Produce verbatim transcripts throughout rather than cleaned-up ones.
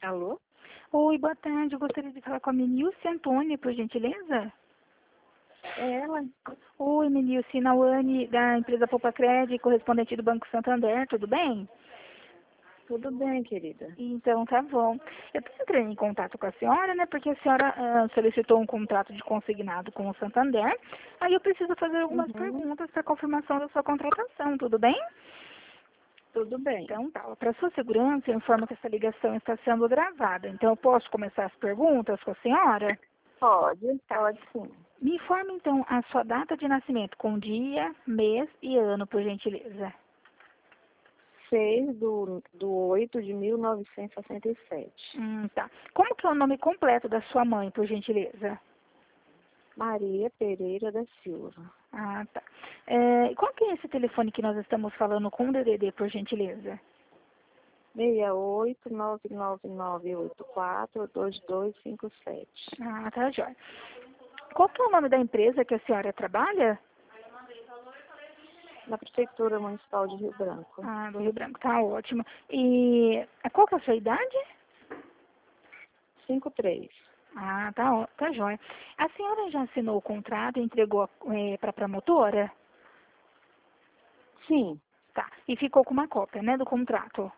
Alô? Oi, boa tarde. Eu gostaria de falar com a Menilce Antônia, por gentileza. É ela? Oi, Menilce, Nauane, da empresa Poupa Crédito, correspondente do Banco Santander, tudo bem? Tudo bem, querida. Então, tá bom. Eu estou entrando em contato com a senhora, né, porque a senhora ah, solicitou um contrato de consignado com o Santander. Aí eu preciso fazer algumas Uhum. perguntas para confirmação da sua contratação, tudo bem? Tudo bem. Então, tá. Para sua segurança, eu informo que essa ligação está sendo gravada. Então, eu posso começar as perguntas com a senhora? Pode, Tá. pode sim. Me informe, então, a sua data de nascimento, com dia, mês e ano, por gentileza. seis do, do oito de mil novecentos e sessenta e sete. Hum, tá. Como que é o nome completo da sua mãe, por gentileza? Maria Pereira da Silva. Ah, tá. É, qual que é esse telefone que nós estamos falando com o D D D, por gentileza? seis oito nove nove nove oito quatro dois dois cinco sete. Ah, tá, jóia. Qual que é o nome da empresa que a senhora trabalha? Na Prefeitura Municipal de Rio Branco. Ah, do Rio Branco, tá ótimo. E eh, qual que é a sua idade? cinco três. Ah, tá, ó- tá jóia. A senhora já assinou o contrato e entregou para a promotora? Sim, Tá. E ficou com uma cópia, né, do contrato?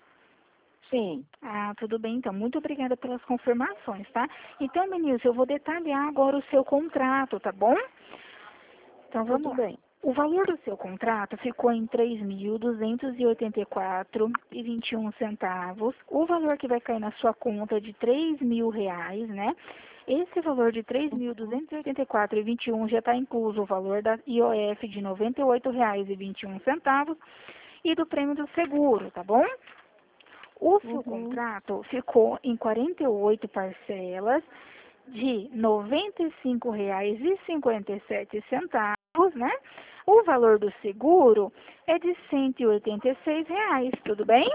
sim. Ah, tudo bem, então. Muito obrigada pelas confirmações, tá? Então, Menilce, eu vou detalhar agora o seu contrato, tá bom? Então, vamos Tudo lá. bem. O valor do seu contrato ficou em três mil duzentos e oitenta e quatro reais e vinte e um centavos. O valor que vai cair na sua conta é de três mil reais, né? Esse valor de três mil duzentos e oitenta e quatro reais e vinte e um já está incluso o valor da I O F de noventa e oito reais e vinte e um centavos e do prêmio do seguro, tá bom? O seu Uhum. contrato ficou em quarenta e oito parcelas de noventa e cinco reais e cinquenta e sete centavos, né? O valor do seguro é de cento e oitenta e seis reais, tudo bem?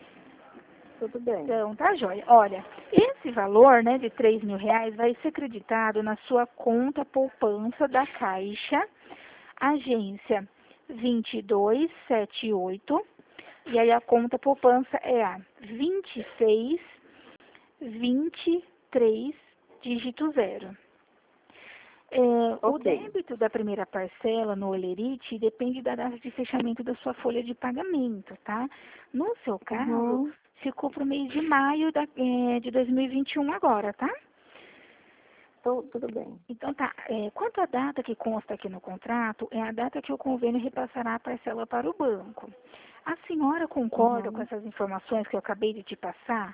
Tudo bem. Então, tá joia. Olha, esse valor, né, de três mil reais vai ser creditado na sua conta poupança da Caixa, agência vinte e dois setenta e oito, e aí a conta poupança é a vinte e seis vinte e três dígito zero. É, o Ok. débito da primeira parcela no Olerite depende da data de fechamento da sua folha de pagamento, tá? No seu caso, Uhum. ficou para o mês de maio da, é, de dois mil e vinte e um agora, tá? Tu- Tudo bem. Então tá, é, quanto à data que consta aqui no contrato, é a data que o convênio repassará a parcela para o banco. A senhora concorda com Uhum. essas informações que eu acabei de te passar?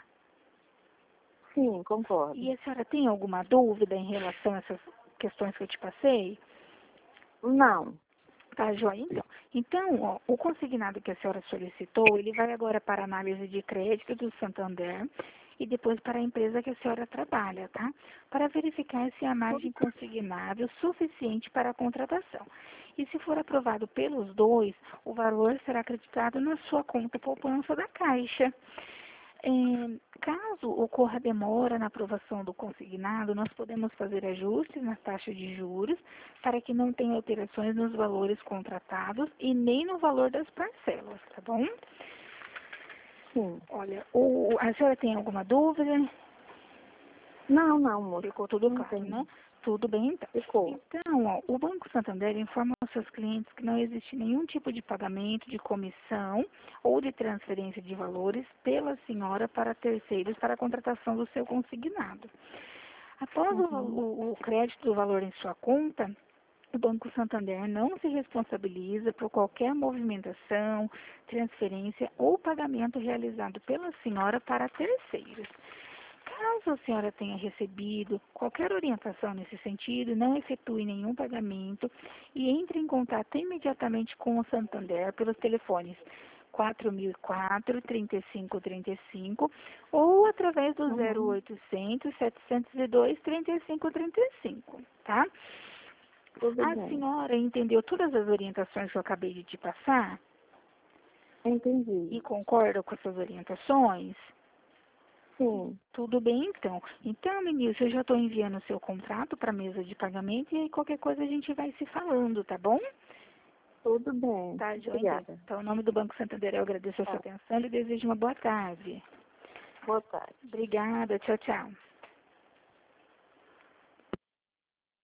Sim, concordo. E a senhora tem alguma dúvida em relação a essas questões que eu te passei? Não. Tá, joia, então. Então, ó, o consignado que a senhora solicitou, ele vai agora para a análise de crédito do Santander e depois para a empresa que a senhora trabalha, tá? Para verificar se a margem consignável suficiente para a contratação. E se for aprovado pelos dois, o valor será acreditado na sua conta poupança da Caixa. É, caso ocorra demora na aprovação do consignado, nós podemos fazer ajustes na taxa de juros para que não tenha alterações nos valores contratados e nem no valor das parcelas, tá bom? Sim. Olha, o, a senhora tem alguma dúvida? Não, não, moça. Ficou tudo Não claro, tem. né? Tudo bem, então. Ficou. Então, ó, o Banco Santander informa aos seus clientes que não existe nenhum tipo de pagamento de comissão ou de transferência de valores pela senhora para terceiros para a contratação do seu consignado. Após o, Uhum. o, o crédito do valor em sua conta, o Banco Santander não se responsabiliza por qualquer movimentação, transferência ou pagamento realizado pela senhora para terceiros. Caso a senhora tenha recebido qualquer orientação nesse sentido, não efetue nenhum pagamento e entre em contato imediatamente com o Santander pelos telefones quatro mil e quatro, trinta e cinco trinta e cinco ou através do zero Uhum. oitocentos, setecentos e dois, trinta e cinco trinta e cinco, tá? Tudo A bem. senhora entendeu todas as orientações que eu acabei de te passar e Entendi. concorda com essas orientações? Sim. Tudo bem, então. Então, Menilce, eu já estou enviando o seu contrato para a mesa de pagamento e aí qualquer coisa a gente vai se falando, tá bom? Tudo bem. Tá, João, então. Obrigada. Então, em nome do Banco Santander, eu agradeço a sua Tá. atenção e desejo uma boa tarde. Boa tarde. Obrigada, tchau, tchau.